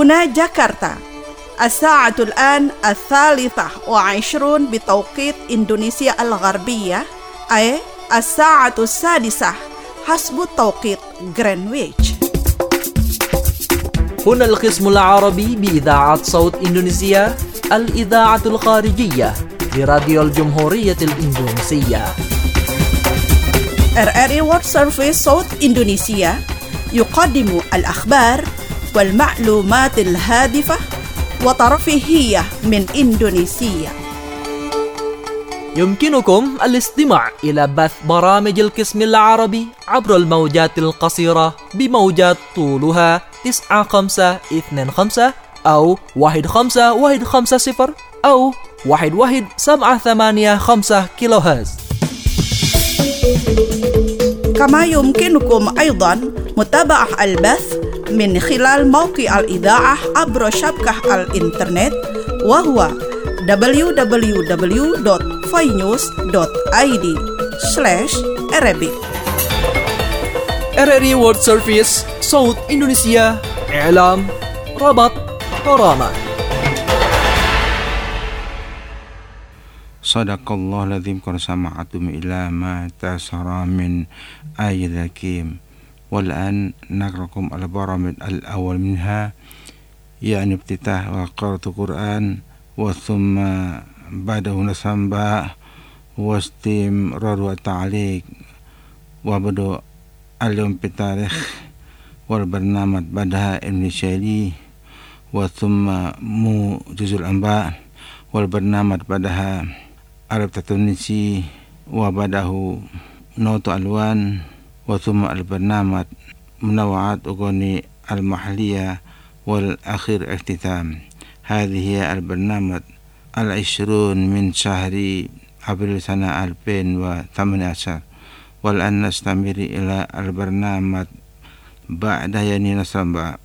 هنا جاكرتا الساعة الآن 23 بتوقيت إندونيسيا الغربية، أي 6:06 حسب توقيت غرينتش. هنا القسم العربي بإذاعة صوت إندونيسيا، الإذاعة الخارجية لراديو الجمهورية الإندونيسية. RRI World Service صوت إندونيسيا يقدم الأخبار والمعلومات الهادفة وترفيهية من إندونيسيا. يمكنكم الاستماع إلى بث برامج القسم العربي عبر الموجات القصيرة بموجات طولها 9525 أو 15150 أو 11785 كيلو هرتز. كما يمكنكم أيضا متابعة البث من خلال موقع الإذاعة عبر شبكة الإنترنت، وهو www.finews.id/Arabic. RRI World Service صوت إندونيسيا، إعلام، ربط، قرامة. Sadaqallahu lazim, qad sama'atum ila ma tasara min ayat hakim. والآن نقرأكم البرامج الأول منها، يعني افتتاح وقراءة القرآن، وثم بعده نسمع واستمرار والتعليق، وبدء اليوم بالتاريخ، والبرنامج بعدها المثالي، وثم موجز الأنباء، والبرنامج بعدها عرب التونسي، وبعده نوت ألوان، وثم البرنامج منوعات أغاني المحلية، والأخير اختتام. هذه هي البرنامج 20 من شهر أبريل سنة 2018. والآن نستمر إلى البرنامج بعد يعني نسمع.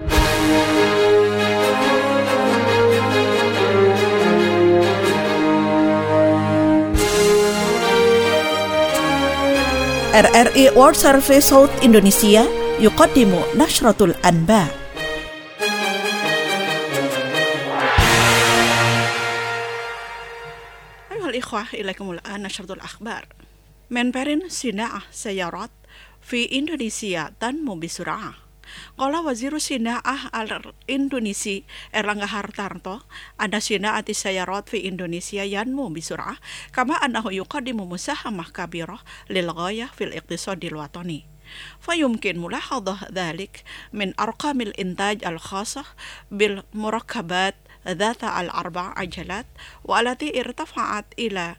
RRI World Service صوت إندونيسيا يقدم نشرة الأنباء. أيها الإخوة، إليكم الآن نشرة الأخبار. منبرين صناعة سيارات في إندونيسيا تنمو بسرعة. قال وزير الصناعة الإندونيسي إرلانغا هارتارتو أن صناعة السيارات في إندونيسيا ينمو بسرعة، كما أنه يقدم مساهمة كبيرة للغاية في الاقتصاد الوطني. فيمكن ملاحظة ذلك من أرقام الإنتاج الخاصة بالمركبات ذات الأربع عجلات، والتي ارتفعت إلى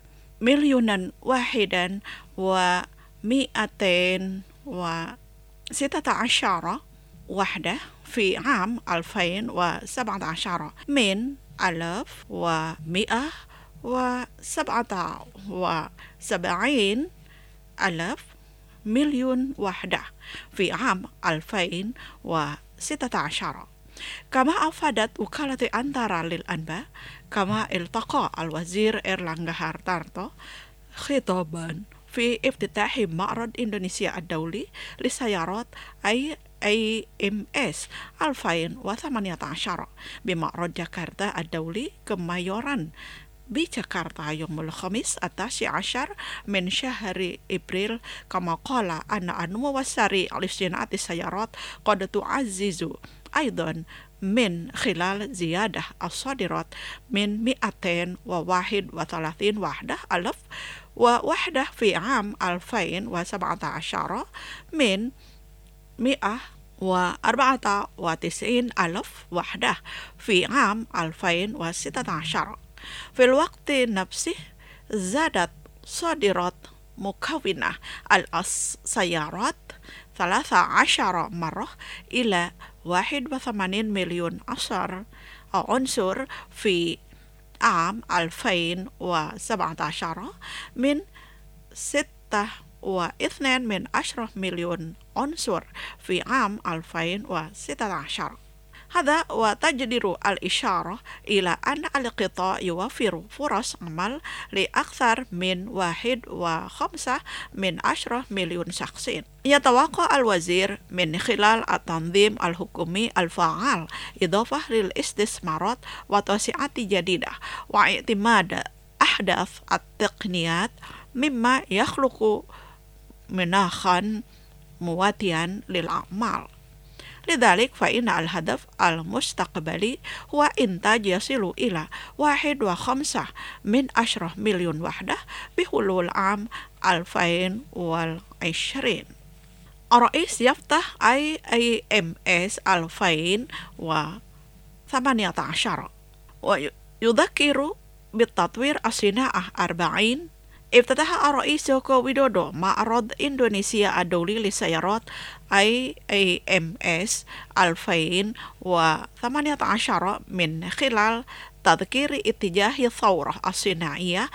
1,216,000 وحدة في عام 2017 من 1,177,000 مليون وحدة في عام 2016. كما أفادت وكالة أنتارا للأنباء، كما التقى الوزير إرلانغا هارتارتو خطابا في افتتاح معرض إندونيسيا الدولي للسيارات IAMS 2018 بمعرض جاكرتا الدولي كمايوران بجاكرتا يوم الخميس 19 من شهر إبريل. كما قال أن النمو السريع لصناعة السيارات قد تعزز أيضا من خلال زيادة الصادرات من 231 ألف ووحدة في عام 2017 من 194 ألف وحدة في عام 2016. في الوقت نفسه زادت صادرات مكونة السيارات 13 مرة إلى 81 مليون عنصر في عام 2017 من 6.2 مليون عنصر في عام 2016. هذا وتجدر الإشارة إلى أن القطاع يوفر فرص عمل لأكثر من 1.5 مليون شخص. يتوقع الوزير من خلال التنظيم الحكومي الفعال إضافة للاستثمارات وتوسعات جديدة واعتماد أحدث التقنيات مما يخلق مناخا مواتيا للأعمال. لذلك فإن الهدف المستقبلي هو إنتاج يصل إلى 1.5 مليون وحدة بحلول عام 2020. الرئيس يفتح IAMS 2018 ويذكر بالتطوير الصناعة 40. افتتح الرئيس جوكو ويدودو معرض إندونيسيا الدولي للسيارات IAMS 2018 من خلال تذكير اتجاه الثورة الصناعية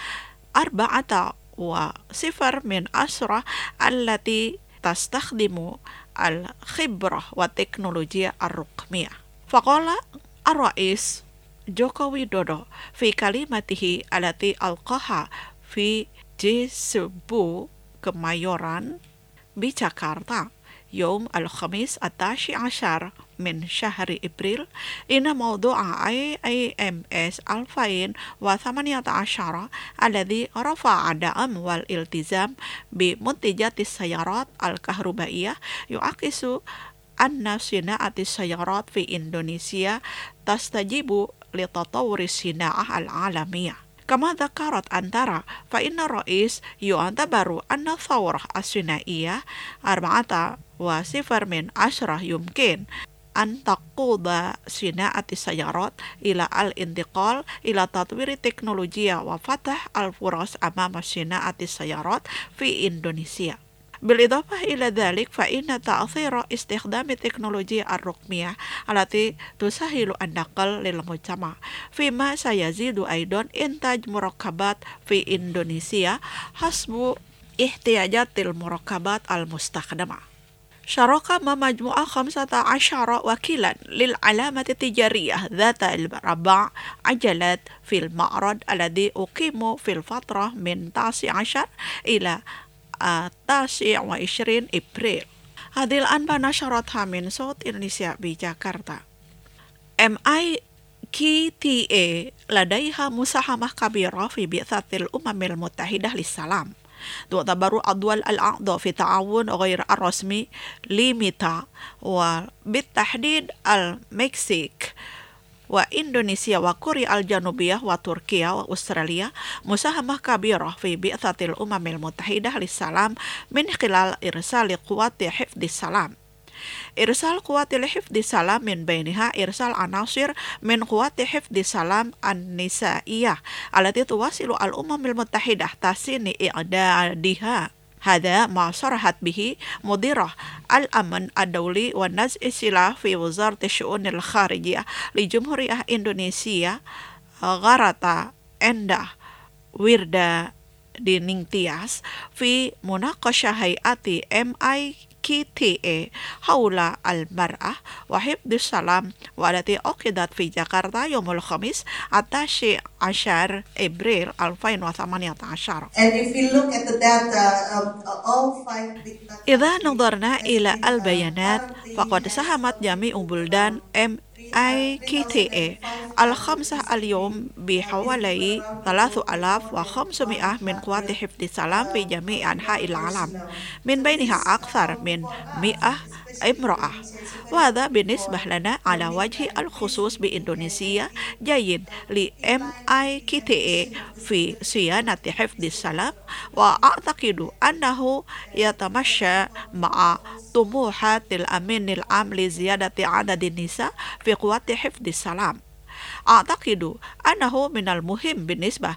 4.0 التي تستخدم الخبرة والتكنولوجيا الرقمية. فقال الرئيس جوكو ويدودو في كلمته التي ألقاها في G10 Kemayoran بجاكرتا يوم الخميس 11 من شهر إبريل إن موضوع IAMS 2018 الذي رفع الدعم والالتزام بمنتجات السيارات الكهربائية يعكس أن صناعة السيارات في إندونيسيا تستجيب لتطور الصناعة العالمية. كما ذكرت أنترا فإن الرئيس يعتبر أن الثورة الصناعية 4.0 يمكن أن تقود صناعة السيارات إلى الانتقال إلى تطوير التكنولوجيا وفتح الفرص أمام صناعة السيارات في إندونيسيا. بالإضافة إلى ذلك فإن تأثير استخدام التكنولوجيا الرقمية التي تسهل النقل للمجتمع فيما سيزيد أيضا إنتاج مركبات في إندونيسيا حسب احتياجات المركبات المستخدمة. شارك مجموعة 15 وكيلا للعلامة التجارية ذات المربع عجلات في المعرض الذي أقيم في الفترة من 19 إلى 29 إبريل. هذه الأنباء نشرتها من صوت إندونيسيا بجاكرتا. MIKTA لديها مساهمة كبيرة في بعثة الأمم المتحدة للسلام. تعتبر الدول الأعضاء في التعاون غير الرسمي ليميتا وبالتحديد المكسيك وإندونيسيا وكوريا الجنوبية وتركيا وأستراليا مساهمة كبيرة في بعثة الأمم المتحدة للسلام من خلال إرسال قوات حفظ السلام. إرسال قوات حفظ السلام من بينها إرسال عناصر من قوات حفظ السلام النسائية التي تواصل الأمم المتحدة تحسين إعدادها. هذا ما صرحت به مديرة الأمن الدولي ونزع السلاح في وزارة الشؤون الخارجية لجمهورية إندونيسيا غارتا إنdah Wirdadiningtyas في مناقشة هيئة MIKTA حول المرأة وحفظ السلام والتي عقدت في جاكرتا يوم الخميس 11 إبريل 2018. إذا نظرنا إلى البيانات فقد ساهمت جميع بلدان MIKTA الخمسة اليوم بحوالي 3500 من قوات حفظ السلام في جميع أنحاء العالم من بينها أكثر من 100 امرأة، وهذا بالنسبة لنا على وجه الخصوص بإندونيسيا جيد لMIKTA في صيانة حفظ السلام، وأعتقد أنه يتمشى مع طموحات الأمين العام لزيادة عدد النساء في قوات حفظ السلام. أعتقد أنه من المهم بالنسبة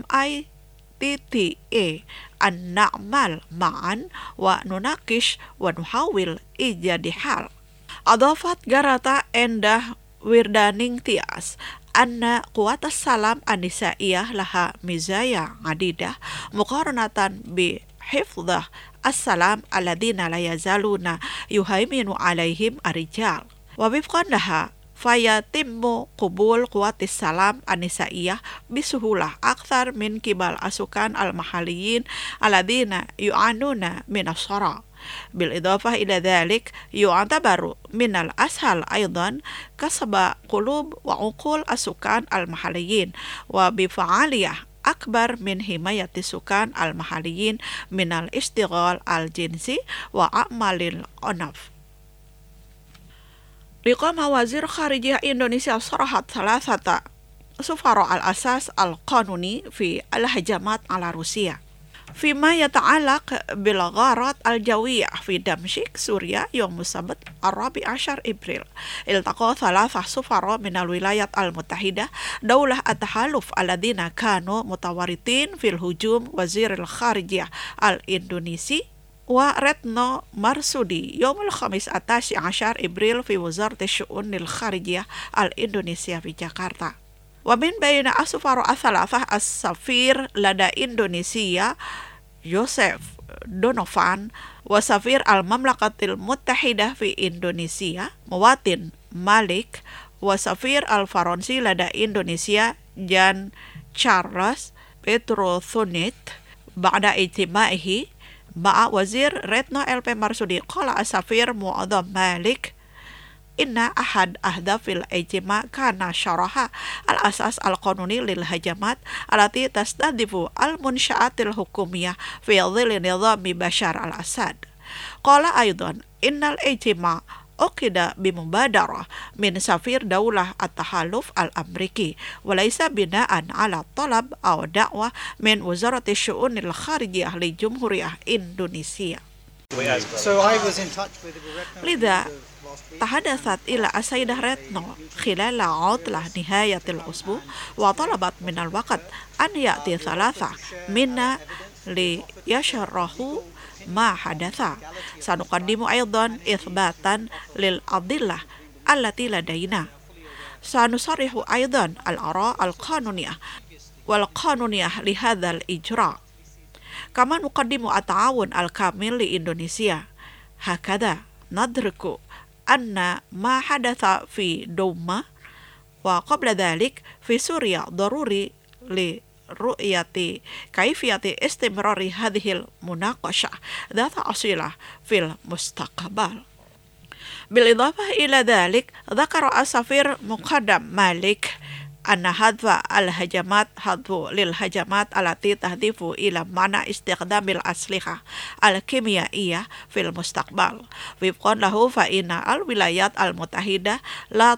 MIKTA أن نعمل معا ونناقش ونحاول إيجاد حل. أضافت غارتا إنdah Wirdadiningtyas أن قوات السلام النسائية لها مزايا عديدة مقارنة بحفظ السلام الذين لا يزالون يهيمن عليهم الرجال، ووفقا لها fayatimmu qubul quwatis salam an-nisaiyah bisuhulah akthar min kibal asukan al-mahaliyin alladhina yu'anuna min as-sara. بالإضافة إلى ذلك يعتبر من الأسهل أيضا كسب قلوب وعقول السكان المحليين وبفعالية أكبر من حماية السكان المحليين من الاشتغال الجنسي وأعمال العنف. لقام وزير خارجية إندونيسيا صراحة 3 سفراء الأساس القانوني في الهجمات على روسيا. فيما يتعلق بالغارات الجوية في دمشق سوريا يوم السبت 14 إبريل التقى 3 سفراء من الولايات المتحدة دولة التحالف الذين كانوا متورطين في الهجوم وزير الخارجية الإندونيسي وريتنو مارسودي يوم الخميس 11 إبريل في وزارة الشؤون الخارجية الإندونيسية في جاكرتا. ومن بين السفراء 3 السفير لدى إندونيسيا يوسف دونوفان وسفير المملكة المتحدة في إندونيسيا مواطن مالك وسفير الفرنسي لدى إندونيسيا جان تشارلز بيتروثونيت. بعد اجتماعه مع وزير ريتنو LP مارسودي قال السفير معظم مالك إن أحد أهداف الاجتماع كان شرح الأساس القانوني للهجمات التي تستهدف المنشآت الحكومية في ظل نظام بشار الأسد. قال أيضا إن الاجتماع أُقِد بمبادرة من سفير دولة التحالف الأمريكي وليس بناء على طلب أو دعوة من وزارة الشؤون الخارجية لجمهورية إندونيسيا. لذا تحدثت إلى السيدة ريتنو خلال عطلة نهاية الأسبوع وطلبت من الوقت أن يأتي 3 منا ليشرحوا ما حدث. سنقدم أيضا إثباتا للأدلة التي لدينا. سنصرح أيضا الآراء القانونية لهذا الإجراء. كما نقدم التعاون الكامل لإندونيسيا. هكذا ندرك أن ما حدث في دوما وقبل ذلك في سوريا ضروري لرؤية كيفية استمرار هذه المناقشة ذات أصيلة في المستقبل. بالإضافة إلى ذلك ذكر السفير مقدم مالك أن هدف للهجمات التي تهدف إلى منع استخدام الأسلحة الكيميائية في المستقبل. وفقا له فإن الولايات المتحدة لا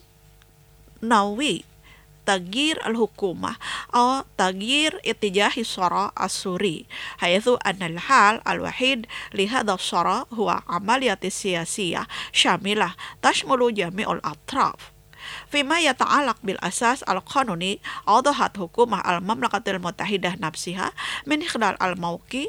تنوي تغيير الحكومة أو تغيير اتجاه الصراع السوري، حيث أن الحل الوحيد لهذا الصراع هو عملية سياسية شاملة تشمل جميع الأطراف. فيما يتعلق بالأساس القانوني أوضحت حكومة المملكة المتحدة نفسها من خلال الموقع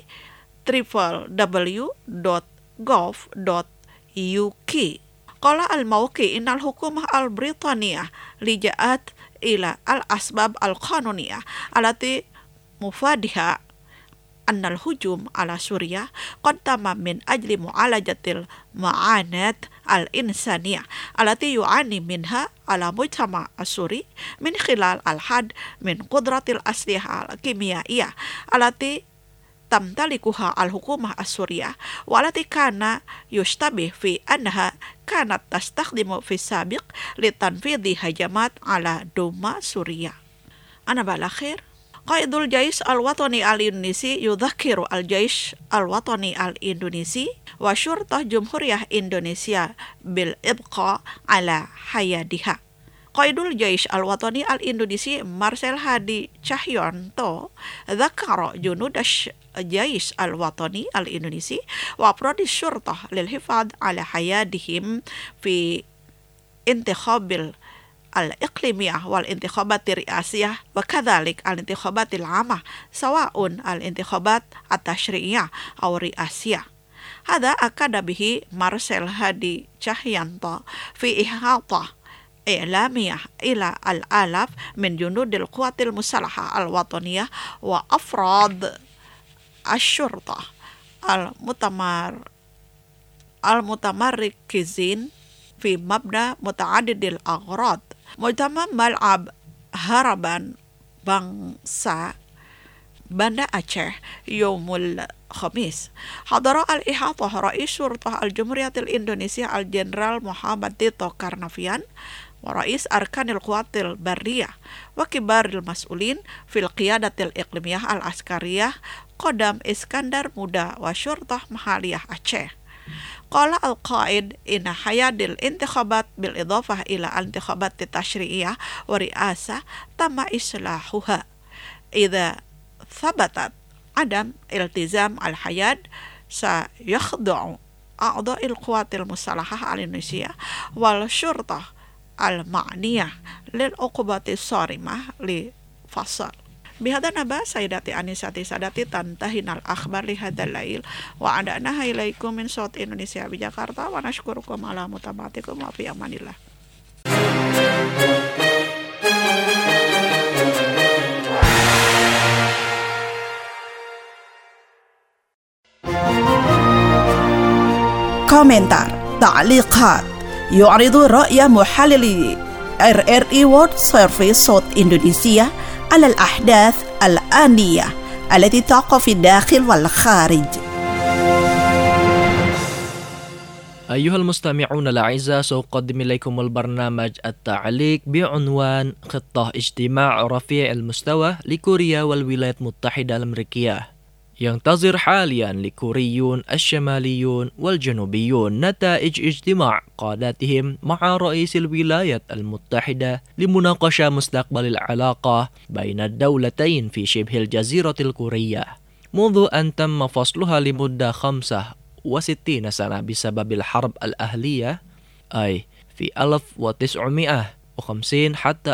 www.gov.uk. قال الموقع إن الحكومة البريطانية لجأت إلى الأسباب القانونية التي مفادها أن الهجوم على سوريا قد تم من أجل معالجة المعاناة الإنسانية التي يعاني منها المجتمع السوري من خلال الحد من قدرة الأسلحة الكيميائية التي تمتلكها الحكومة السورية والتي كان يشتبه في أنها كانت تستخدم في السابق لتنفيذ هجمات على دوما سوريا. أنا بالأخير قائد الجيش الوطني الإندونيسي يذكر الجيش الوطني الإندونيسي وشرطة جمهورية إندونيسيا بالإبقاء على حيادها. قائد الجيش الوطني الإندونيسي مارسيل هادي تشاهيونتو ذكر جنود الجيش الوطني الإندونيسي وأفراد الشرطة للحفاظ على حيادهم في انتخاب الإقليمية والانتخابات الرئاسية وكذلك الانتخابات العامة سواء الانتخابات التشريعية أو الرئاسية. هذا أكد به مارسيل هادي تشاهيونتو في إحاطة إعلامية إلى الآلاف من جنود القوات المسلحة الوطنية وأفراد الشرطة المتمركزين في مبنى متعدد الأغراض مجتمع ملعب هربان بangsa Banda Aceh يوم الخميس. حضر الإحاطة رئيس شرطة الجمهورية الإندونيسية الجنرال محمد تيتو كارنافيان ورئيس أركان القوات البرية وكبار المسؤولين في القيادة الإقليمية العسكرية قدام إسكندر مودا وشرطة محلية أعشى. قال القائد إن حياة الانتخابات بالإضافة إلى الانتخابات التشريعية ورئاسة تم إصلاحها إذا ثبتت عدم التزام الحياة سيخضع أعضاء القوات المسلحة الإندونيسية والشرطة المعنية للعقوبات الصارمة لفصل. بهذا نبأ سيداتي أنساتي سادتي تنتهينا الأخبار لهذا الليل وأدعناها إليكم من صوت إندونيسيا بجاkarta ونشكركم على متابعتكم وفي أمان الله. komentar, تعليقات يعرض رأي محللي RRI World Service صوت إندونيسيا على الأحداث الآنية التي تقع في الداخل والخارج. أيها المستمعون الأعزاء، سأقدم إليكم البرنامج التعليق بعنوان خطة اجتماع رفيع المستوى لكوريا والولايات المتحدة الأمريكية. ينتظر حاليا الكوريون الشماليون والجنوبيون نتائج اجتماع قادتهم مع رئيس الولايات المتحدة لمناقشة مستقبل العلاقة بين الدولتين في شبه الجزيرة الكورية منذ أن تم فصلها لمدة 65 سنة بسبب الحرب الأهلية، أي في 1950 حتى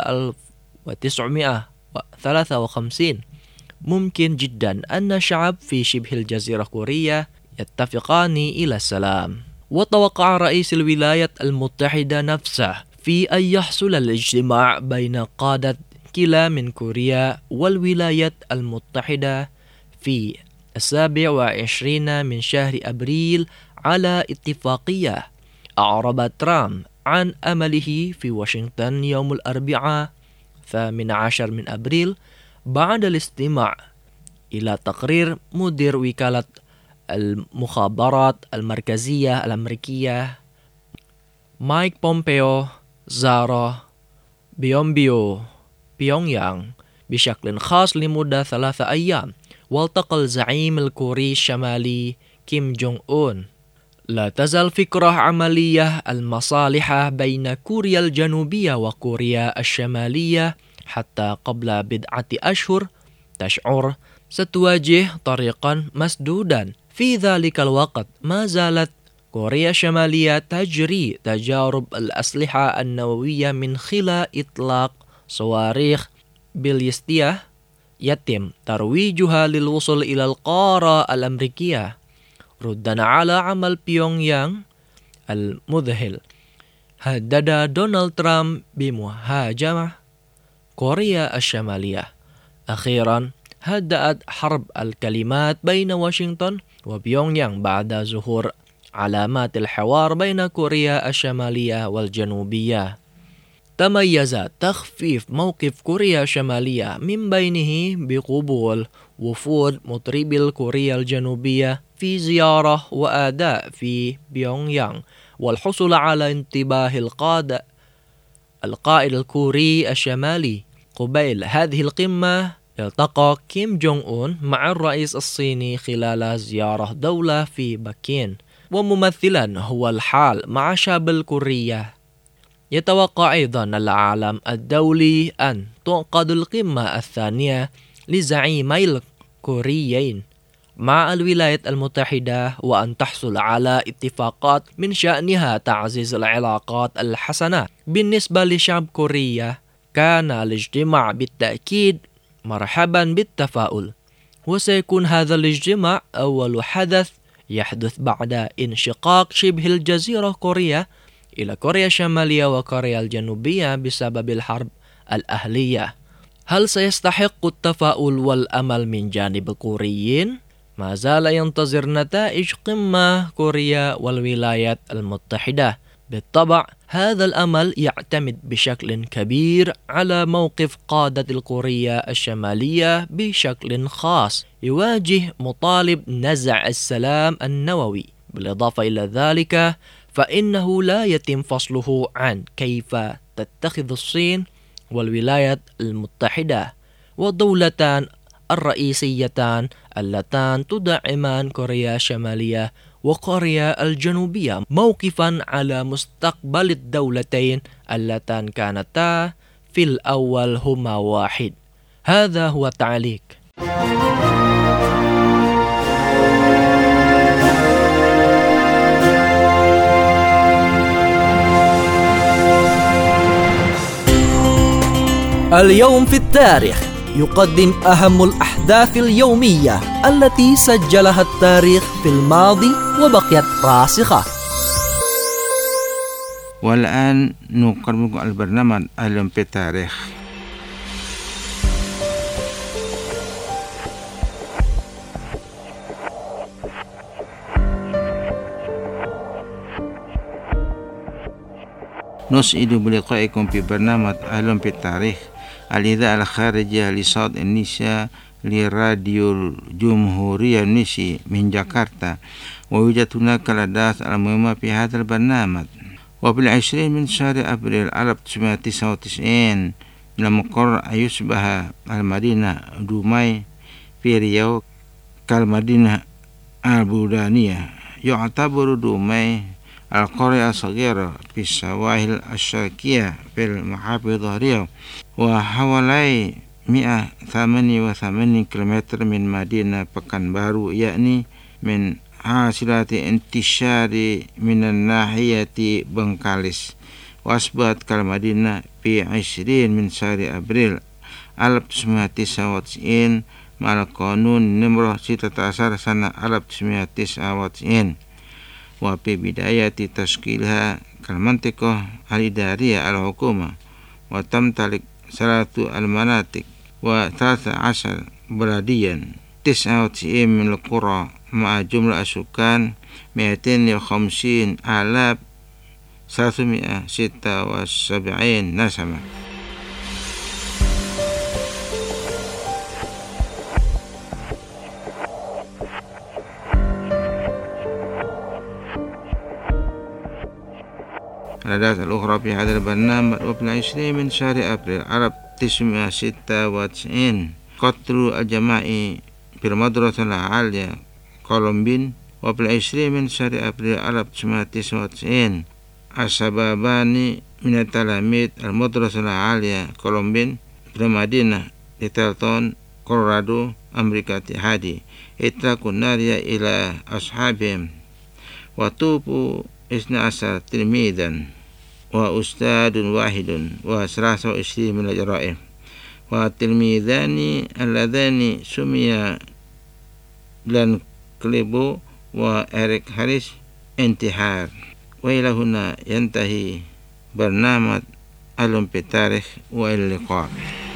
1953. ممكن جدا أن الشعب في شبه الجزيرة الكورية يتفقان إلى السلام. وتوقع رئيس الولايات المتحدة نفسه في أن يحصل الاجتماع بين قادة كلا من كوريا والولايات المتحدة في 27 من شهر أبريل على اتفاقية. أعرب ترامب عن أمله في واشنطن يوم الأربعاء 18 من أبريل بعد الاستماع إلى تقرير مدير وكالة المخابرات المركزية الأمريكية مايك بومبيو زار بيونغ يانغ بشكل خاص لمدة 3 أيام، والتقى الزعيم الكوري الشمالي كيم جونغ أون. لا تزال فكرة عملية المصالح بين كوريا الجنوبية وكوريا الشمالية حتى قبل بضعة أشهر تشعر ستواجه طريقا مسدودا. في ذلك الوقت ما زالت كوريا الشمالية تجري تجارب الأسلحة النووية من خلال إطلاق صواريخ باليستية يتم ترويجها للوصول إلى القارة الأمريكية ردا على عمل بيونغ يانغ المذهل. هدد دونالد ترامب بمهاجمة كوريا الشمالية. أخيرا هدأت حرب الكلمات بين واشنطن وبيونغ يانغ بعد ظهور علامات الحوار بين كوريا الشمالية والجنوبية. تميز تخفيف موقف كوريا الشمالية من بينه بقبول وفود مطربي كوريا الجنوبية في زيارة وأداء في بيونغ يانغ والحصول على انتباه القائد الكوري الشمالي. قبيل هذه القمة التقى كيم جونغ أون مع الرئيس الصيني خلال زيارة دولة في بكين، وممثلا هو الحال مع شعب الكورية. يتوقع أيضا العالم الدولي أن تعقد القمة الثانية لزعيمي الكوريين مع الولايات المتحدة وأن تحصل على اتفاقات من شأنها تعزيز العلاقات الحسنة. بالنسبة لشعب كوريا كان الاجتماع بالتأكيد مرحبا بالتفاؤل، وسيكون هذا الاجتماع أول حدث يحدث بعد انشقاق شبه الجزيرة كوريا إلى كوريا الشمالية وكوريا الجنوبية بسبب الحرب الأهلية. هل سيستحق التفاؤل والأمل من جانب الكوريين؟ ما زال ينتظر نتائج قمة كوريا والولايات المتحدة بالطبع هذا الأمل يعتمد بشكل كبير على موقف قادة الكوريا الشمالية بشكل خاص يواجه مطالب نزع السلام النووي. بالإضافة إلى ذلك فإنه لا يتم فصله عن كيف تتخذ الصين والولايات المتحدة والدولتان الرئيسيتان اللتان تدعمان كوريا الشمالية وكوريا الجنوبية موقفا على مستقبل الدولتين اللتان كانتا في الأول هما واحد. هذا هو التعليق. اليوم في التاريخ يقدم أهم الأحداث اليومية التي سجلها التاريخ في الماضي وبقيت راسخة. والآن نقدم البرنامج اليوم في التاريخ. نسعد بلقائكم في برنامج اليوم في التاريخ الإذاعة الخارجية لصوت إندونيسيا لراديو الجمهورية إندونيسيا من جاكرتا. ويوجد هناك الأحداث المهمة في هذا البرنامج. وفي 20 من شهر أبريل 1999 لم يقرر أن يصبح المدينة دوماي في ريو كالمدينة البلدانية. يعتبر دوماي القرية الصغيرة في السواحل الشرقية في المحافظة ريو وحوالي 188 كيلومتر من مدينة بكانبارو، يعني من حاصلات انتشار من الناحية بنغاليس. وأصبحت كالمدينة في 20 من شهر أبريل 1999 مع القانون نمرة 16 سنة 1999. وفي بداية تشكيلها كالمنطقة الإدارية الحكومة، وتمتلك 3 المناطق و13 بلديا، 99 من القرى مع جملة السكان 250,376 نسمة. الأحداث الأخرى في هذا البرنامج. وفي 20 من شهر أبريل 1996 قتل الجماعي في المدرسة العالية كولومبين. وفي 20 من شهر أبريل 1999 الشبابان من التلاميذ المدرسة العالية كولومبين في مدينة ليتلتون كولورادو أمريكا الاتحادية اطلقوا النار إلى أصحابهم وتوفوا 12 تلميذا وأستاذ واحد و23 من الجرائم. والتلميذان اللذان سميا جلان كليبو وإريك هاريس انتحار. وإلى هنا ينتهي برنامج اليوم في التاريخ، وإلى اللقاء.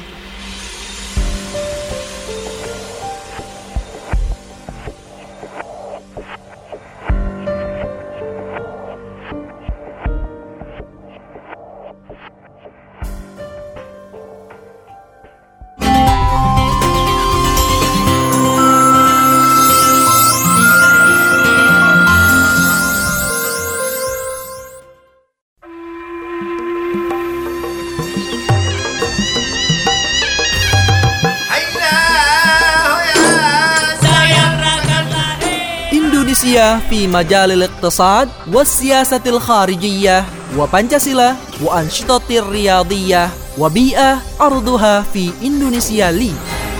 في مجال الاقتصاد والسياسة الخارجية وبنشاسيلا وأنشطة الرياضية وبيئة عرضها في إندونيسيا لي.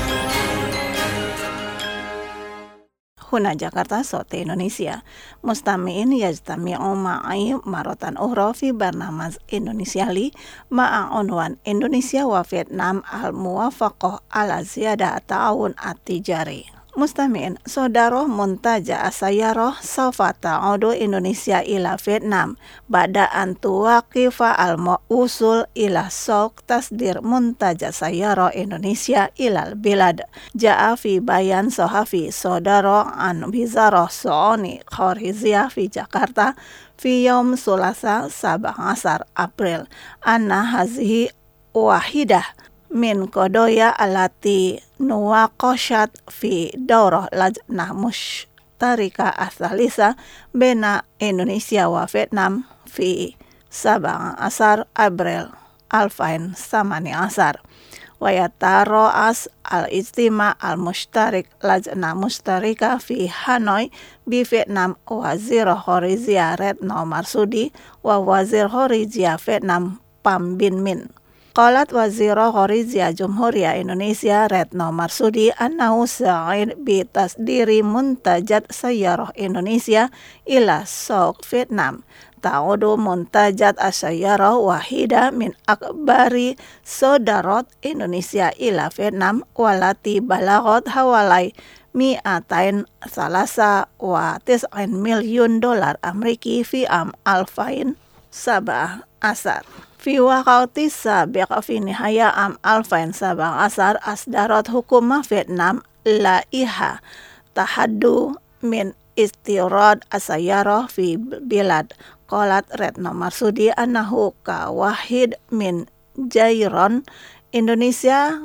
هنا جاكرتا صوت إندونيسيا. مستمعين يجتمعوا معي مرة أخرى في برنامج إندونيسيا لي مع عنوان إندونيسيا وفيتنام الموافقة على زيادة التعاون التجاري. Mustami'in, Saudara Muntaja Asayyaroh sawfa ta'udu Indonesia ila Vietnam ba'da an tuwaqifa al-usul ila sawq tasdir Muntaja Asayyaroh Indonesia ilal bilad. Ja'a fi bayan sahafi Saudara an Wizaroh Su'uni Khoriziyah fi Jakarta fi yawm Sulasa 17 April anna hazihi wahidah min kodoya alati nuwaqashat fi daurah lajnah mushtarika asalisa bena Indonesia wa Vietnam fi 17 April 2018 wa yataro'as al-ijtima al-mushtarik lajnah mushtarika fi Hanoi bi Vietnam wazir Khoriziyah Retno Marsudi wa wazir Khoriziyah Vietnam Pham Binh Minh. Qalat Wazira Khoriziyah Jumhuriyah Indonesia Retno Marsudi annahu sa'id bi tasdiri muntajat sayyarah Indonesia ila sawq Vietnam. Ta'udu muntajat asayyarah wahida min akbari sodarat Indonesia ila Vietnam walati balagot hawalai mi'atain salasa wa tis'in milyun dolar Ameriki fi am alfain sabah asar. Fi waqti sabiq fi nihaya am 2017 asdarat hukumah Vietnam laiha tahaddu min istirad asayyarah fi bilad. Qalat Retno Marsudi annahu ka wahid min jairon Indonesia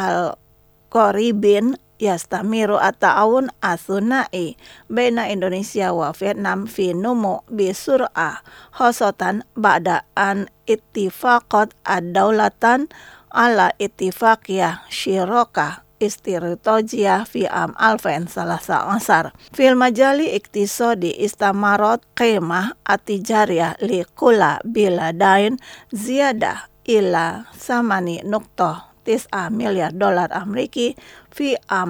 al-Qaribin yastamiru at-ta'awun asunai baina Indonesia wa Vietnam fi numu bi sur'ah khosatan ba'da an ittifaqat ad-daulatan ala ittifaqiyah syirokah istiratojiyah fi am 2013 fil majali iktisadi istamarat qimah atijariyah li kula biladain ziyadah ila samani nuktoh 9 miliar dolar Ameriki fi am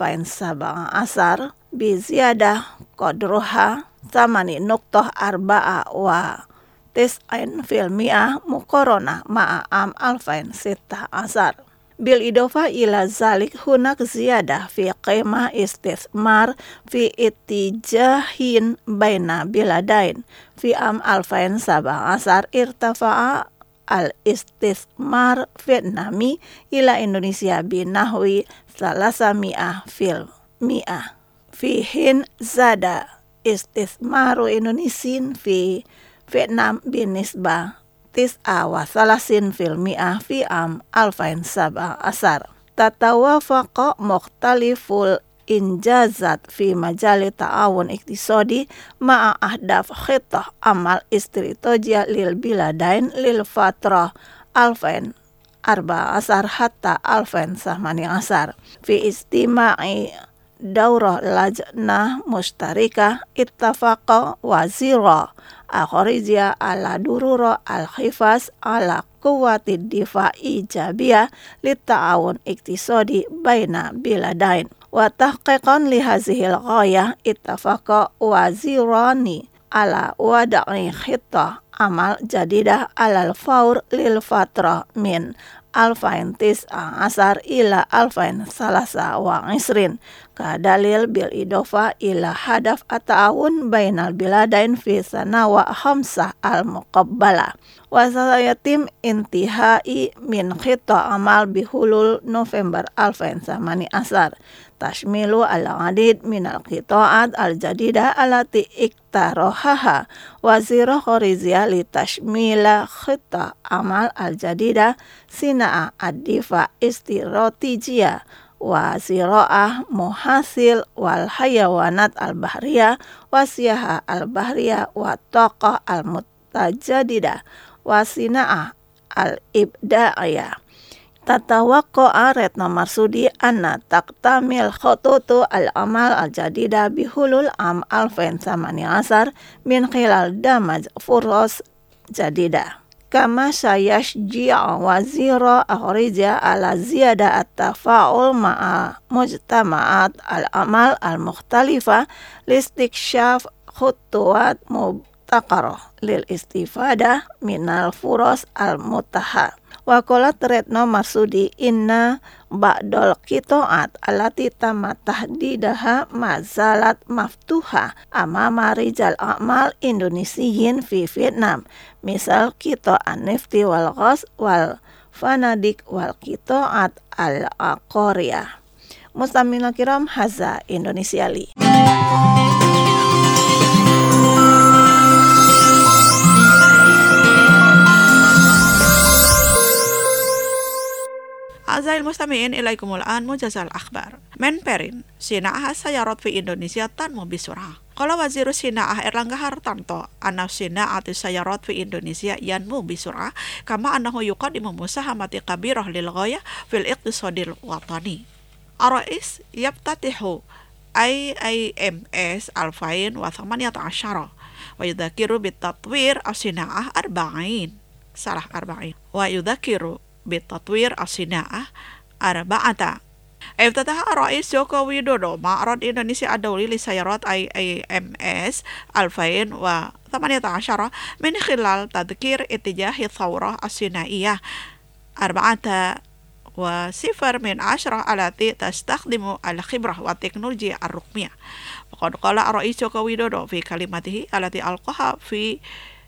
2017 bi ziyadah qadruha samani nuktoh arba'a wa 9% muqaranah ma'a am 2016 bil idofa ila zalik hunak ziyadah fi qimah istismar fi itijahin baina biladain fi am 2017 irtafa'a al-istismar Vietnami ila Indonesia binahwi 300% fihin zada istismaru Indonesian fi Vietnam binisbah 39% fi am 2017 tatawafaqa mukhtaliful injazat fi majali ta'awun iktisadi ma'a ahdaf khitah amal istiratojiyah lil biladain lil fatrah 2014 hatta 2018 fi istima'i daurah lajnah mustarikah ittafaqa wazira Khoriziyah ala durura al-khifas ala quwati difa ijabiyah lit ta'awun iktisadi baina biladain. Wa tahqiqan li hazihil ghayah ittafaqa wazirani ala wada'i khitah amal jadidah alal faur lil fatrah min 2019 ila 2023 kadalil bil idofa ila hadaf at-ta'awun bainal biladain fi sanawa khamsah al-muqabbala wa sayatim intihai min khita amal bihulul November 2018 tashmilu al-adid min al-qita'at al-jadidah alati iktarohaha wazir Khoriziyah li tashmila khita amal al-jadidah sina'a ad-difa istiratijiyah wa zira'ah muhasil wal hayawanat al-bahriyah wa siyaha al-bahriyah wa taqah al-mutajadidah wa sina'ah al-ibda'iyah. Tatawaqqa Retno Marsudi anna taktamil khututu al-amal al-jadidah bihulul am 2018 min khilal damaj furos jadidah. Kama sayashji'a wazira Khoriziyah ala ziyada at-tafa'ul ma'a mujtama'at al-amal al-mukhtalifah listikshaf khutuwat mubtaqarah lil istifadah minal furos al-mutaha Wa qalat Retno Marsudi inna ba'dol qitoat allati tamat tahdidaha mazalat maftuha amama rijal a'mal Indonesiyin fi Vietnam. Misal qito'an nefti wal ghaz wal fanadik wal qito'at al-aqoriyah. Mustamina kiram, haza Indonesiali. أعزائي المستمعين إليكم الآن موجز الأخبار. من بيرين صناعة السيارات في إندونيسيا تنمو بسرعة. قال وزير الصناعة إرلانغا هارتانتو أن صناعة السيارات في إندونيسيا ينمو بسرعة كما أنه يقدم مساهمة كبيرة للغاية في الاقتصاد الوطني. الرئيس يفتتح IAMS 2018 ويذكر بالتطوير الصناعة 40 ويذكر بالتطوير الصناعة 4. افتتح الرئيس جوكو ويدودو معرض إندونيسيا الدولي للسيارات IAMS 2018 من خلال تذكير اتجاه الثورة الصناعية 4.0 التي تستخدم الخبرة والتكنولوجيا الرقمية. وقد قال الرئيس جوكو ويدودو في كلمته التي ألقاها في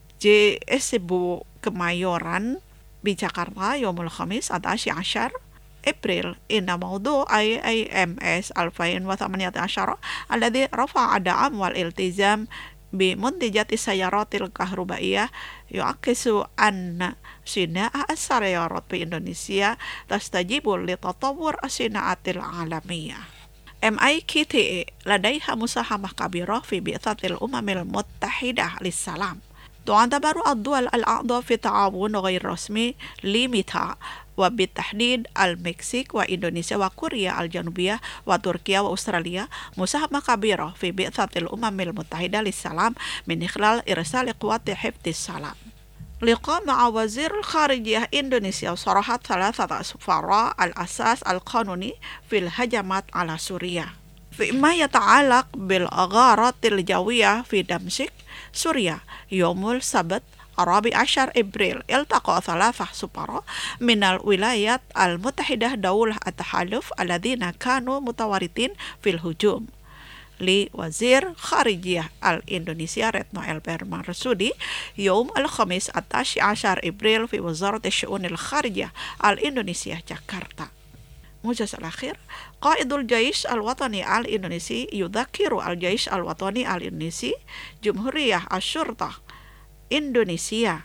GSBU Kemayoran بجاكرتا يوم الخميس 11 أبريل إن موضوع IAMS 2018 الذي رفع الدعم والالتزام بمنتجات السيارات الكهربائية يعكس أن صناعة السيارات في إندونيسيا تستجيب لتطور الصناعة العالمية. MIKTA لديها مساهمة كبيرة في بعثة الأمم المتحدة للسلام. تعتبر الدول الأعضاء في التعاون غير رسمي ليميتا وبالتحديد المكسيك وإندونيسيا وكوريا الجنوبية وتركيا وأستراليا مساهمة كبيرة في بعثة الأمم المتحدة للسلام من خلال إرسال قوات حفظ السلام. لقاء مع وزير الخارجية إندونيسيا صرحت 3 سفراء الأساس القانوني في الهجمات على سوريا. فيما يتعلق بالغارات الجوية في دمشق سوريا يوم السبت 14 إبريل التقى 3 سفراء من الولايات المتحدة دولة التحالف الذين كانوا متورطين في الهجوم. لوزير خارجية الإندونيسيا رتنو Marsudi يوم الخميس 11 إبريل في وزارة الشؤون الخارجية الإندونيسيا جاكرتا. موجز الأخير. قائد الجيش الوطني الإندونيسي يذكر الجيش الوطني الإندونيسي جمهورية الشرطة إندونيسيا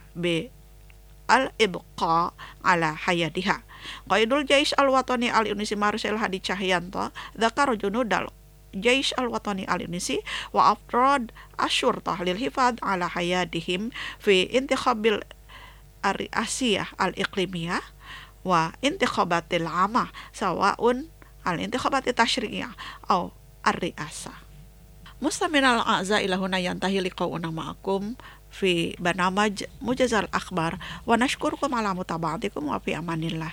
بالإبقاء على حياتها. قائد الجيش الوطني الإندونيسي مارشال هادي Cahyanto ذكر جنود الجيش الوطني الإندونيسي وأفراد الشرطة للحفاظ على حياتهم في انتخاب الرئاسية الإقليمية وانتخابات العامة سواء الانتخابات التشريعية أو الرئاسة. مستمعينا الأعزاء إلى هنا ينتهي لقاؤنا معكم في برنامج موجز الأخبار ونشكركم على متابعتكم وفي أمان الله.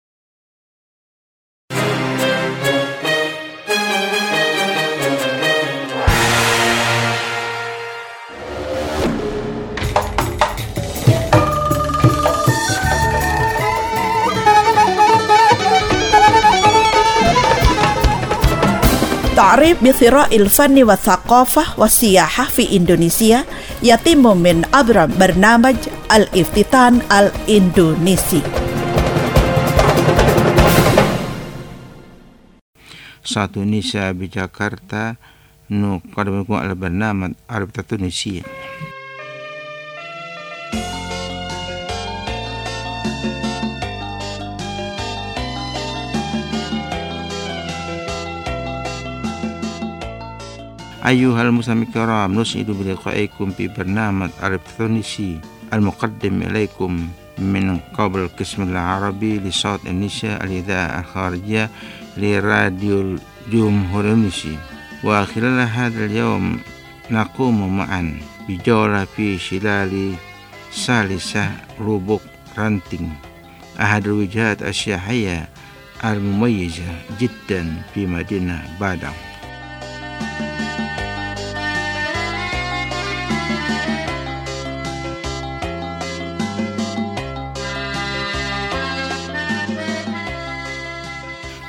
تعريف بثراء الفن والثقافة والسياحة في إندونيسيا يتم من عبر برنامج الافتتان الإندونيسي. Satu Indonesia di Jakarta nu qadamu al-barnamaj al-iftithan Indonesia. أيها المستمعون الكرام، نسعد بلقائكم في برنامج الإلكترونيسي المقدم إليكم من قبل القسم العربي لصوت إندونيسيا الإذاعة الخارجية لراديو جمهورية إندونيسيا. وخلال هذا اليوم نقوم معا بجولة في خلال ثالثة ربوع رانتينغ أحد الوجهات السياحية المميزة جدا في مدينة بادام.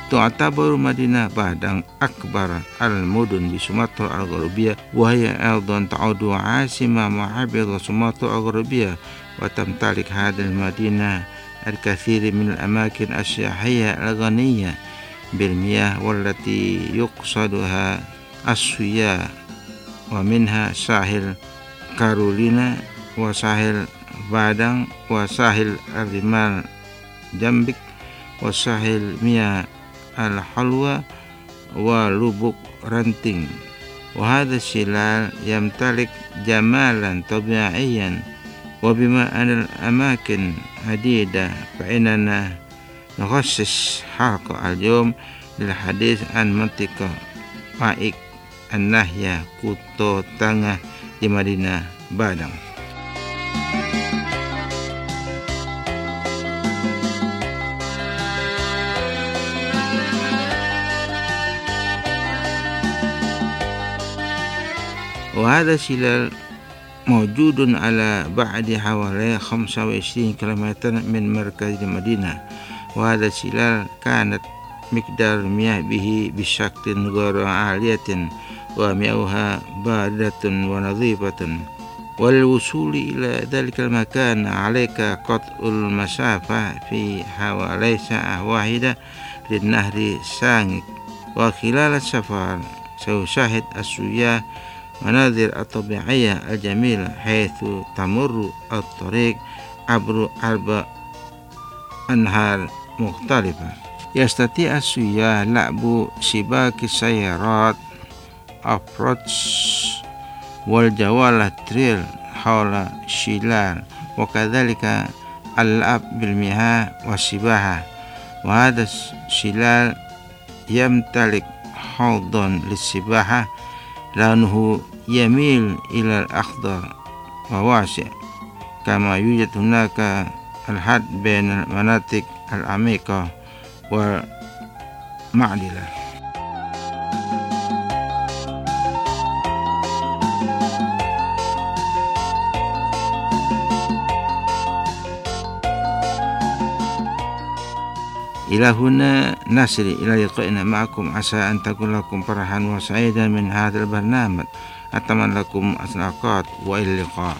تعتبر مدينة بعد أكبر المدن بسومطرة الغربية، وهي أيضا تعد عاصمة محافظة سومطرة الغربية، وتمتلك هذه المدينة الكثير من الأماكن السياحية الغنية بالمياه والتي يقصدها السياح، ومنها ساحل كارولينا وساحل بادang وساحل الرمال جنبك وساحل مياه الحلوى ولبوك رانتينج. وهذا الشلال يمتلك جمالا طبيعيا، وبما أن الأماكن عديدة فإننا نخصص حلقة اليوم للحديث عن منطقة Paik An-Nahya Kuto Tengah di Madinah Badang. وهذا الشلال موجود على بعد حوالي 25 كيلومتر من مركز المدينة، وهذا الشلال كانت مقدار المياه به بشكل غير عالية ومياهها باردة ونظيفة. وللوصول إلى ذلك المكان عليك قطع المسافة في حوالي ساعة واحدة للنهر سانك، وخلال السفر سيشاهد السياح مناظر الطبيعية الجميلة حيث تمر الطريق عبر 4 أنهار مختلفة. يستطيع السياح لعب سباق السيارات أوف-رود والجولة تريل حول الشلال، وكذلك اللعب بالمياه والسباحة. وهذا الشلال يمتلك حوضا للسباحة لأنه يميل إلى الأخضر وواسع، كما يوجد هناك الحد بين المناطق العميقة والمعدلة. إلى هنا نصل إلى لقائنا معكم، عسى أن تكون لكم فرحا وسعيدا من هذا البرنامج. أتمنى لكم حسن الأوقات وإلى اللقاء.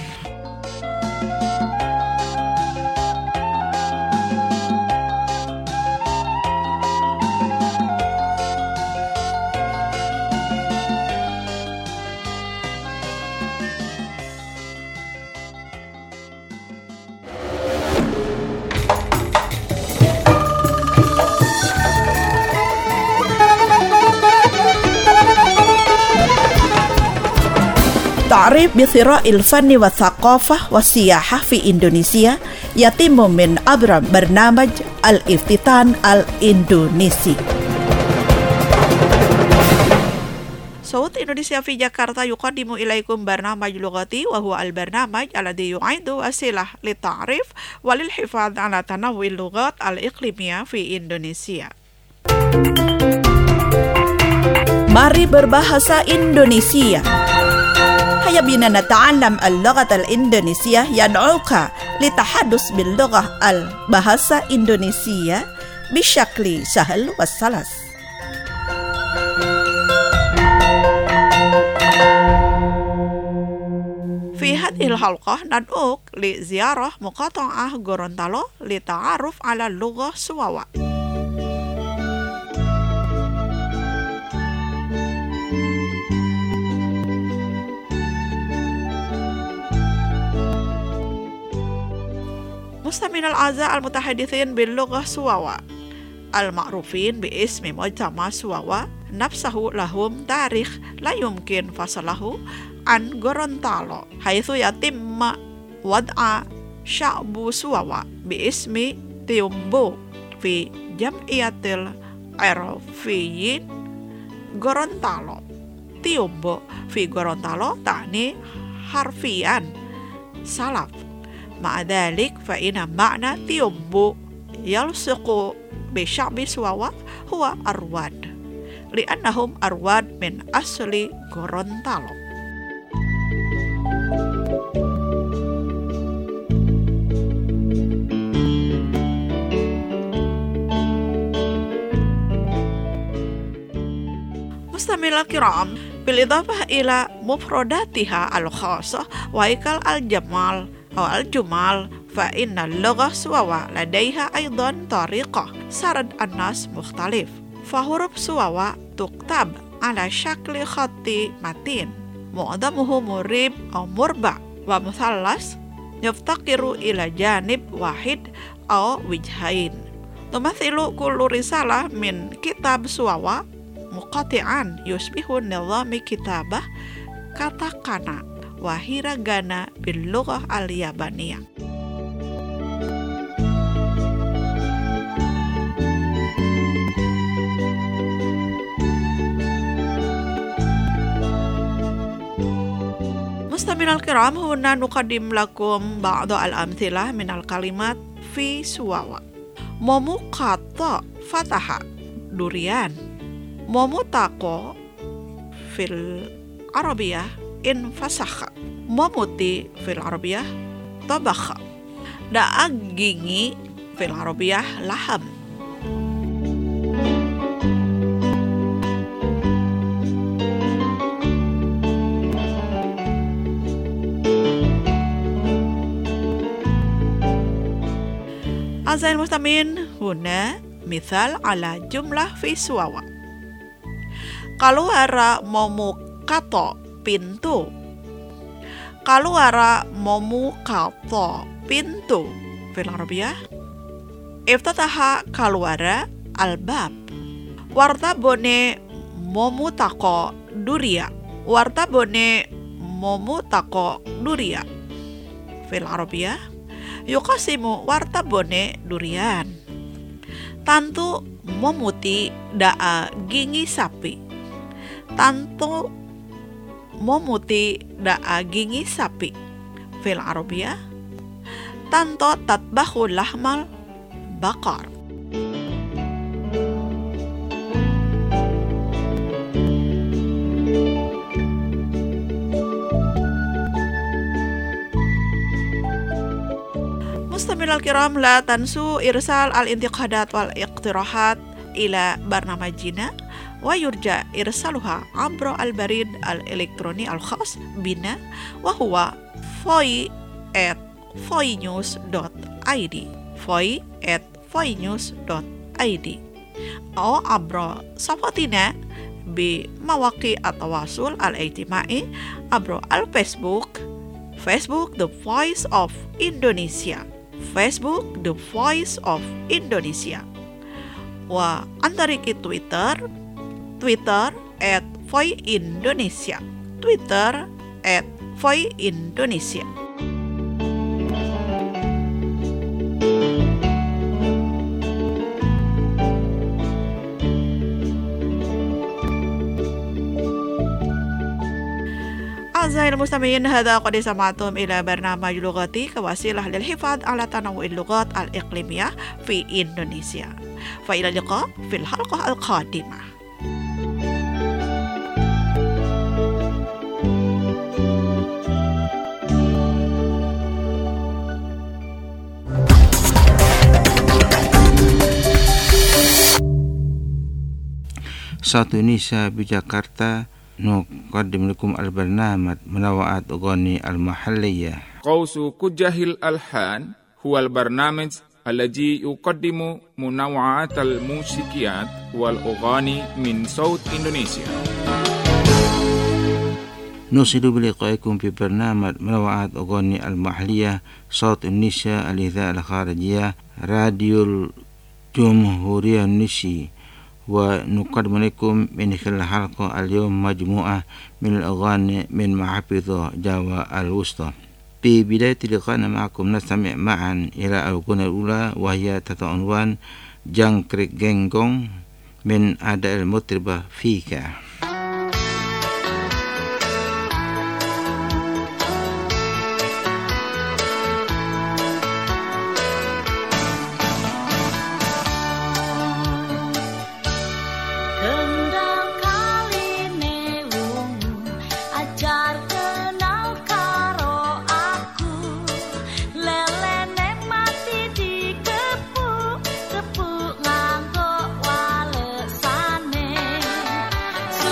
تعريف بثراء الفن والثقافة والسياحة في إندونيسيا يتم من عبر برنامج الافتتان الإندونيسي. صوت إندونيسيا في جاكرتا يقدم إليكم برنامج لغتي، وهو البرنامج الذي يعد وسيلة للتعريف وللحفاظ على تنوع اللغات الإقليمية في إندونيسيا. Mari berbahasa Indonesia. هيا بنا نتعلم اللغة الإندونيسية. يدعوك للتحدث باللغة البحثة الإندونيسية بشكل سهل وسلس. في هذه الحلقة ندعوك لزيارة مقاطعة غورونتالو للتعرف على اللغة سواوا. مستمعينا الأعزاء المتحدثين باللغة سواوا المعروفين باسم مجتمع سواوا نفسه لهم تاريخ لا يمكن فصله عن غورونتالو، حيث يتم وضع شعب سواوا باسم تيومبو في جمعية العرفيين غورونتالو. تيومبو في غورونتالو تعني حرفيا سلف. مع ذلك فإن معنى تيومبو يلصق بشعب سواوا هو أرواد، لأنهم أرواد من أصل غورونتالو. مستمعينا الكرام، بالإضافة إلى مفرداتها الخاصة وهيكل الجمال أو الجمال، فإن اللغة سواوا لديها أيضا طريقة سرد النص مختلف. فحروف سواوا تكتب على شكل خط متين معظمه مريب أو مربع ومثلث يفتقر إلى جانب واحد أو وجهين. تمثل كل رسالة من كتاب سواوا مقاطعا يشبه نظام كتابة katakana wa hiragana باللغة اليابانية. مستمعينا الكرام، هنا نقدم لكم بعض الأمثلة من الكلمات في سواوا. مومو كاتا فتح durian. مومو تاكو في العربية انفسخ. موموتي في العربية طبخ. داغيني في العربية لحم. أعزائي المستمعين، هنا مثال على جملة في سواوا. Keluar mau kato pintu. Keluar mau kato pintu. في العربية افتتح keluar الباب. Wartabone momu tako duria. Wartabone momu tako duria. في العربية Yukasimu wartabone durian. Tantu momuti daa gingi sapi. Tantu momuti daa gingi sapi. Fil Arabiyah tanto tatbahu lahmal bakar. مستمعينا الكرام، لا تنسوا إرسال الانتقادات والاقتراحات إلى برنامجنا، ويرجى إرسالها عبر البريد الإلكتروني الخاص بنا وهو foi@foinews.id foi@foinews.id أو عبر صفحتنا بمواقع التواصل الاجتماعي عبر الفيسبوك The Voice of Indonesia Facebook The Voice of Indonesia. وعن طريق تويتر @voindonesia @voindonesia. أعزائي المستمعين، هذا قد سمعتم إلى برنامج لغتي كوسيلة للحفاظ على تنوع اللغات الإقليمية في إندونيسيا. فإلى اللقاء في الحلقة القادمة. Satu Indonesia Jakarta نقدم لكم البرنامج منوعات أغاني المحلية. قوس كجه الألحان هو البرنامج الذي يقدم منوعات الموسيقيات والأغاني من صوت إندونيسيا. نوصل بلقائكم في برنامج منوعات أغاني المحلية صوت إندونيسيا الإذاعة الخارجية راديو الجمهورية الإندونيسية. ونقدم لكم من خلال الحلقة اليوم مجموعة من الأغاني من محافظة جاوا الوسطى. في بداية لقائنا معكم نستمع معا إلى الأغنية الأولى وهي تحت عنوان جangkrik genggong من أداء المطربة فيكا. Su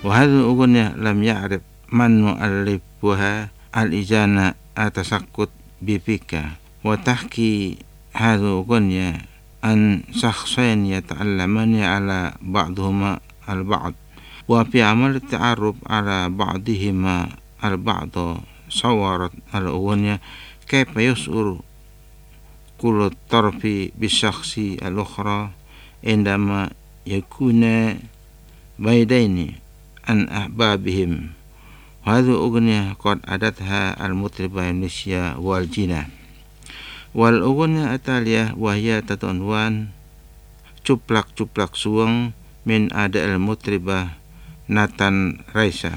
وهذه الأغنية لم يعرف من مؤلفها الإجانة التسكت بفيك. وتحكي هذه الأغنية عن شخصين يتعلمان على بعضهما البعض، وفي عمل التعرف على بعضهما البعض صورت الأغنية كيف يشعر كل طرف بالشخص الأخرى عندما يكون بعيدين عن أحبابهم. وهذه الأغنية قد أدتها المطربة إندونيسيا والجينا. والأغنية التالية وهي تحت عنوان Cuplak Cuplak Suweng min ada المطربة Nathan Raisa.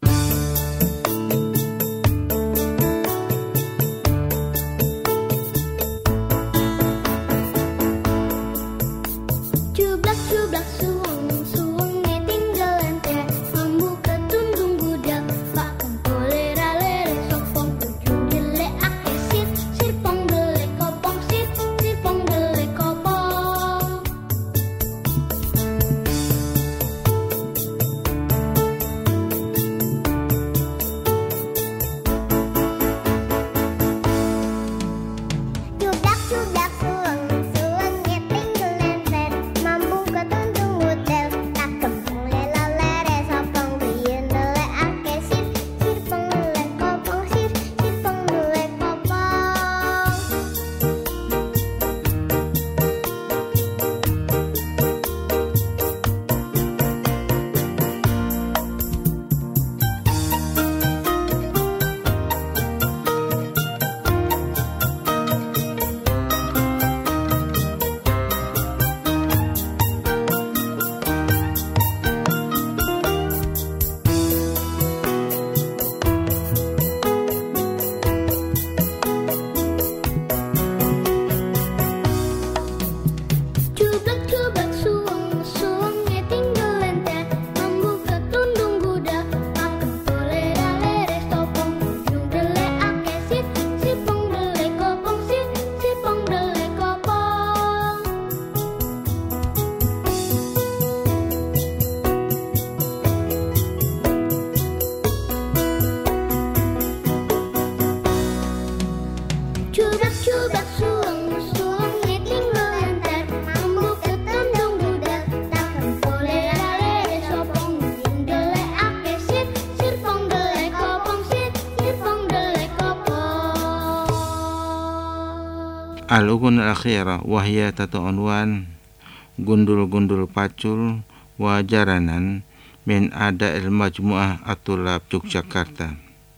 Al-Ughun al-akhirah wahya tatu unwan gundul-gundul pacul wa jaranan min ada al-majmu'ah at-tulab Yogyakarta.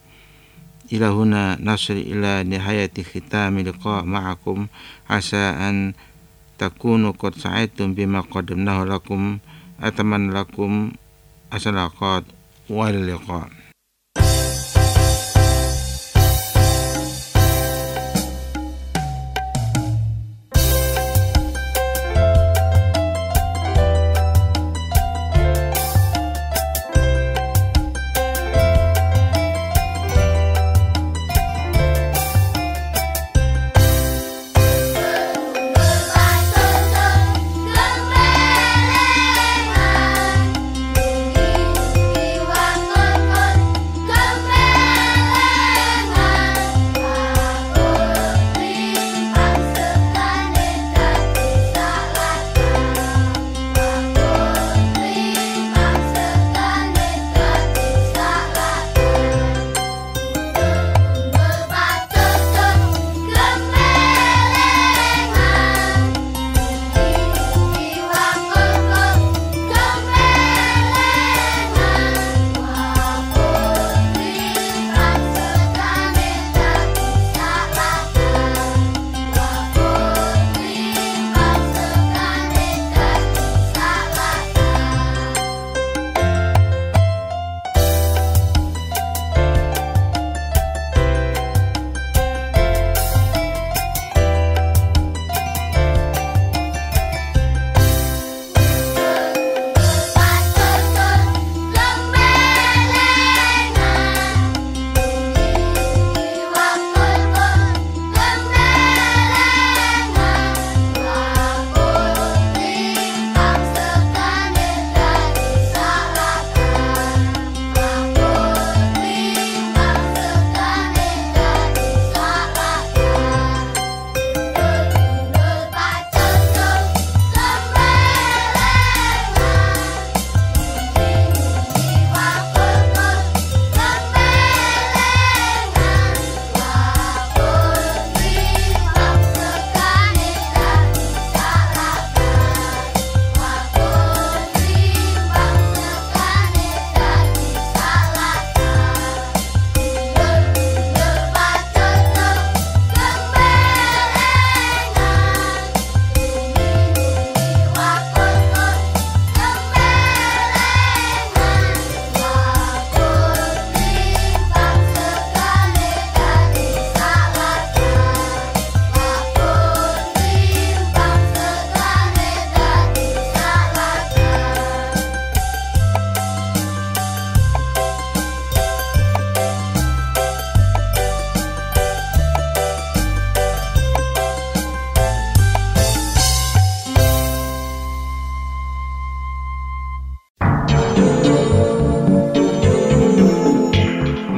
Ila huna nasri ila nihayati khitami liqa ma'akum asa an takunu qad sa'aitum bima qaddamnahu lakum ataman lakum asalaqat wal liqa. Gembeleng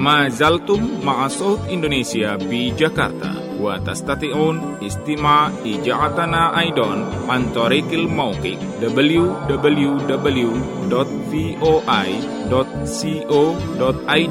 ما زلتم مع صوت إندونيسيا بجاكرتا، وتستطيعون استماع إذاعتنا أيضا عن طريق الموقع www.voi.co.id.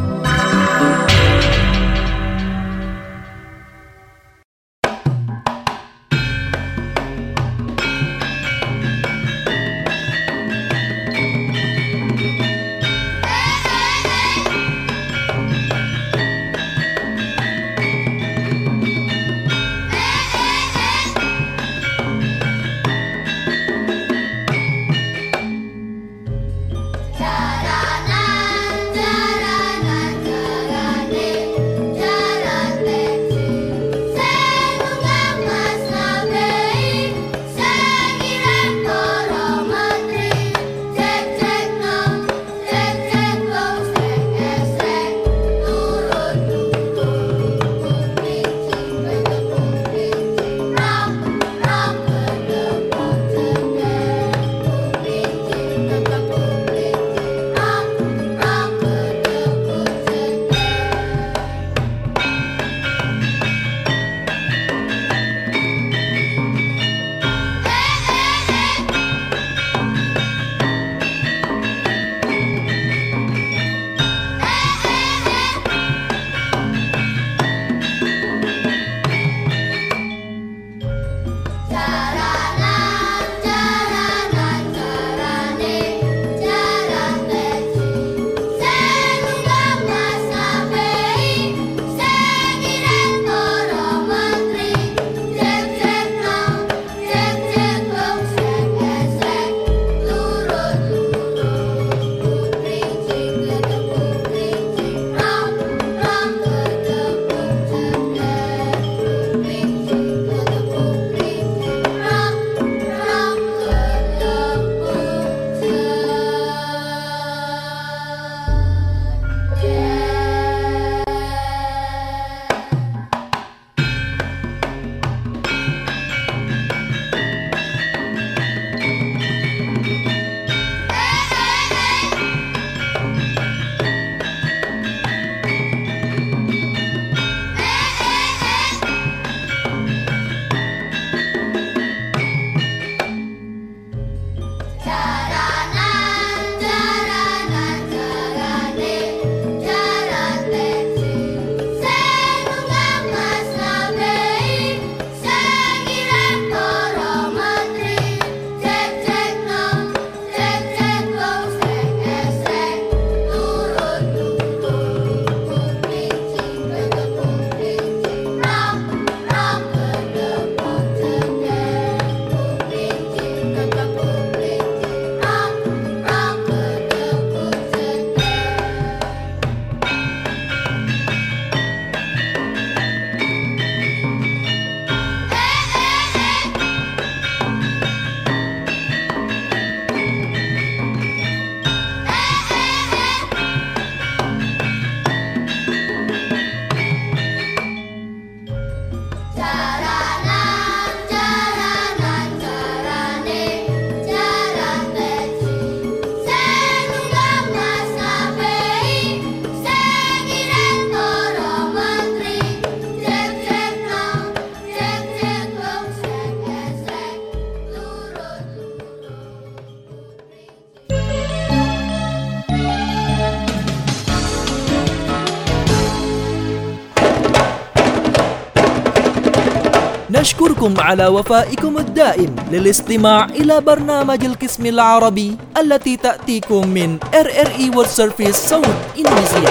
نشكركم على وفائكم الدائم للاستماع إلى برنامج القسم العربي التي تأتيكم من RRI World Service صوت إندونيسيا.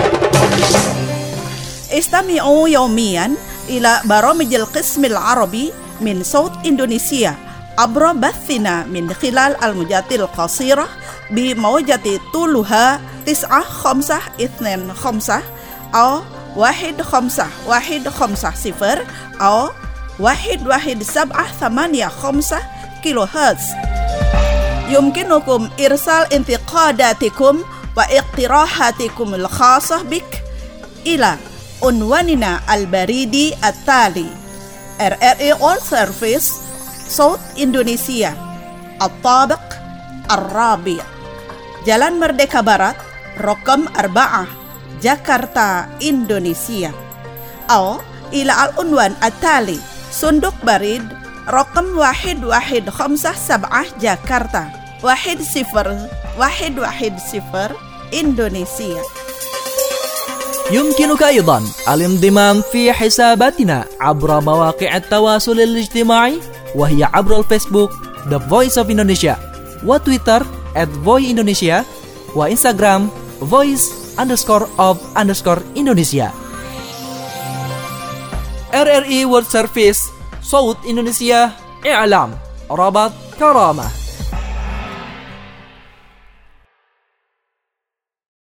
استمعوا يوميا إلى برامج القسم العربي من صوت إندونيسيا عبر بثنا من خلال الموجات القصيرة بموجة طولها 9525 أو 15150 أو 11785 كيلو هرتز. يمكنكم إرسال انتقاداتكم واقتراحاتكم الخاصة بك إلى عنواننا البريدي التالي: RRI World Service صوت إندونيسيا، الطابق الرابع، Jalan Merdeka Barat, Rokam 4, جاكرتا إندونيسيا أو إلى العنوان التالي صندوق بريد رقم 1157 جاكرتا 10110 إندونيسيا. يمكنك أيضا الانضمام في حساباتنا عبر مواقع التواصل الاجتماعي، وهي عبر الفيسبوك The Voice of Indonesia، وتويتر @voiindonesia، وإنستغرام voice_of_Indonesia. RRI World Service، صوت إندونيسيا، إعلام، ربط، كرامة.